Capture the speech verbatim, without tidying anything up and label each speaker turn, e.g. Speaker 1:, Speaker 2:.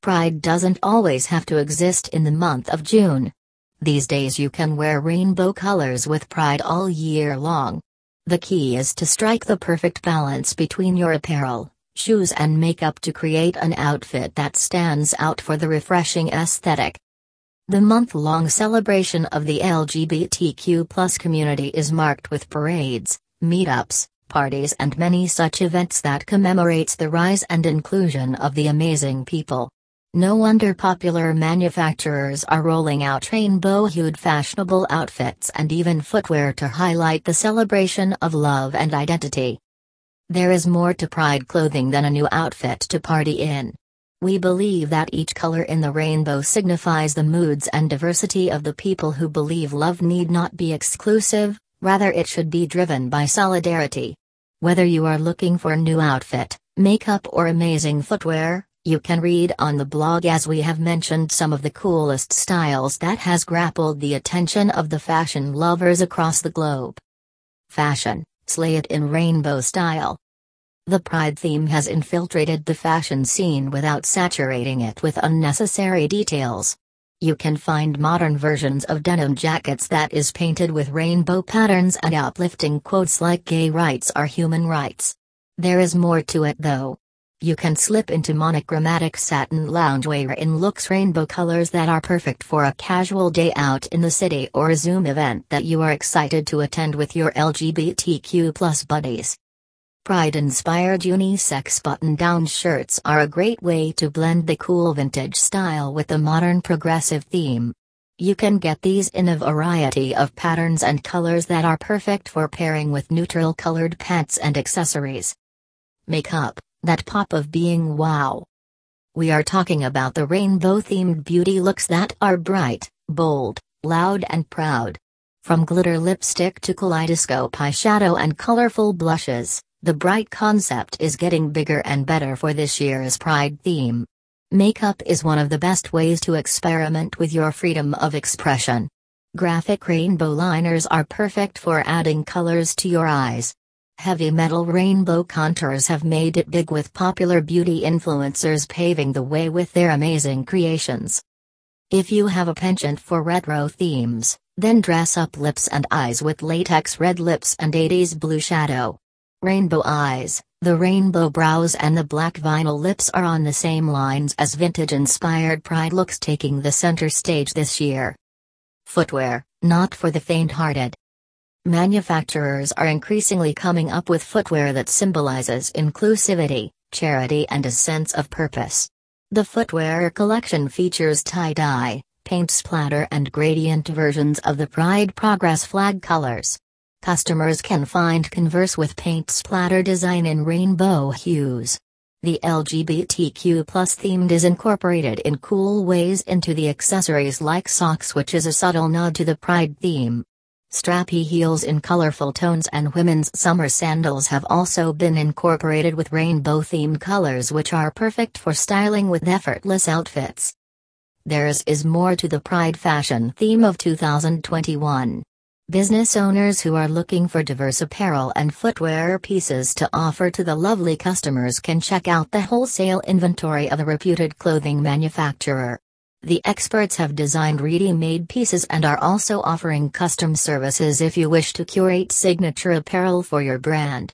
Speaker 1: Pride doesn't always have to exist in the month of June. These days you can wear rainbow colors with pride all year long. The key is to strike the perfect balance between your apparel, shoes and makeup to create an outfit that stands out for the refreshing aesthetic. The month-long celebration of the L G B T Q plus community is marked with parades, meetups, parties and many such events that commemorates the rise and inclusion of the amazing people. No wonder popular manufacturers are rolling out rainbow-hued fashionable outfits and even footwear to highlight the celebration of love and identity. There is more to Pride clothing than a new outfit to party in. We believe that each color in the rainbow signifies the moods and diversity of the people who believe love need not be exclusive, rather it should be driven by solidarity. Whether you are looking for a new outfit, makeup or amazing footwear, you can read on the blog as we have mentioned some of the coolest styles that has grappled the attention of the fashion lovers across the globe. Fashion, slay it in rainbow style. The Pride theme has infiltrated the fashion scene without saturating it with unnecessary details. You can find modern versions of denim jackets that is painted with rainbow patterns and uplifting quotes like "gay rights are human rights." There is more to it though. You can slip into monochromatic satin loungewear in looks rainbow colors that are perfect for a casual day out in the city or a Zoom event that you are excited to attend with your L G B T Q plus buddies. Pride-inspired unisex button-down shirts are a great way to blend the cool vintage style with the modern progressive theme. You can get these in a variety of patterns and colors that are perfect for pairing with neutral-colored pants and accessories. Makeup, that pop of being wow. We are talking about the rainbow-themed beauty looks that are bright, bold, loud and proud. From glitter lipstick to kaleidoscope eyeshadow and colorful blushes, the bright concept is getting bigger and better for this year's Pride theme. Makeup is one of the best ways to experiment with your freedom of expression. Graphic rainbow liners are perfect for adding colors to your eyes. Heavy metal rainbow contours have made it big with popular beauty influencers paving the way with their amazing creations. If you have a penchant for retro themes, then dress up lips and eyes with latex red lips and eighties blue shadow. Rainbow eyes, the rainbow brows and the black vinyl lips are on the same lines as vintage-inspired Pride looks taking the center stage this year. Footwear, not for the faint-hearted. Manufacturers are increasingly coming up with footwear that symbolizes inclusivity, charity and a sense of purpose. The footwear collection features tie-dye, paint splatter and gradient versions of the Pride Progress flag colors. Customers can find Converse with paint splatter design in rainbow hues. The L G B T Q plus themed is incorporated in cool ways into the accessories like socks, which is a subtle nod to the Pride theme. Strappy heels in colorful tones and women's summer sandals have also been incorporated with rainbow-themed colors which are perfect for styling with effortless outfits. There's is more to the Pride fashion theme of two thousand twenty-one. Business owners who are looking for diverse apparel and footwear pieces to offer to the lovely customers can check out the wholesale inventory of a reputed clothing manufacturer. The experts have designed ready-made pieces and are also offering custom services if you wish to curate signature apparel for your brand.